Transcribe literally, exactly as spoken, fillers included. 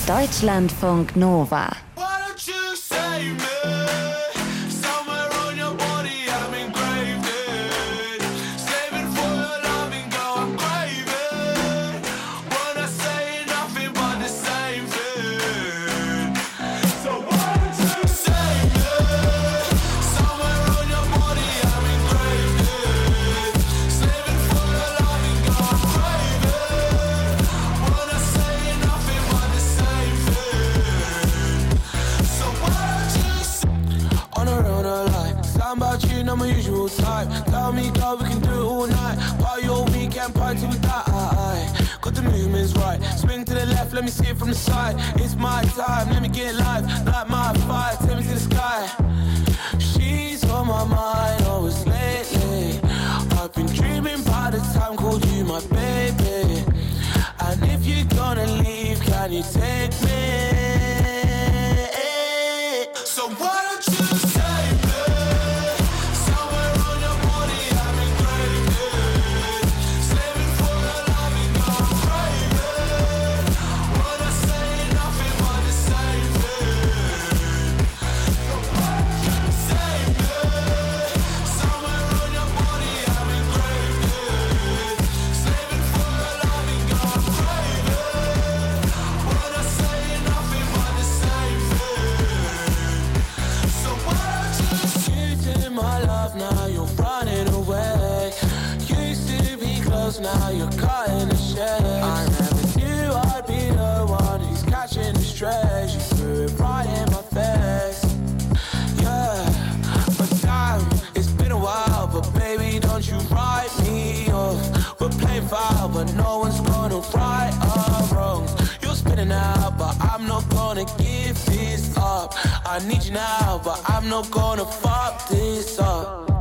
Deutschlandfunk Nova. I'm my usual type. Tell me, girl, we can do it all night. Party all weekend, party till we die. Got the movements right. Swing to the left, let me see it from the side. It's my time, let me get live. Like my fire, take me to the sky. She's on my mind, always lately. I've been dreaming about the time, called you my baby. And if you're gonna leave, can you take me? So why don't you say now you're caught in the shade. I never knew I'd be the one who's catching the stray. You threw it right in my face. Yeah, but damn, it's been a while. But baby, don't you write me off. We're playing foul, but no one's gonna right our wrongs. You're spinning out, but I'm not gonna give this up. I need you now, but I'm not gonna fuck this up.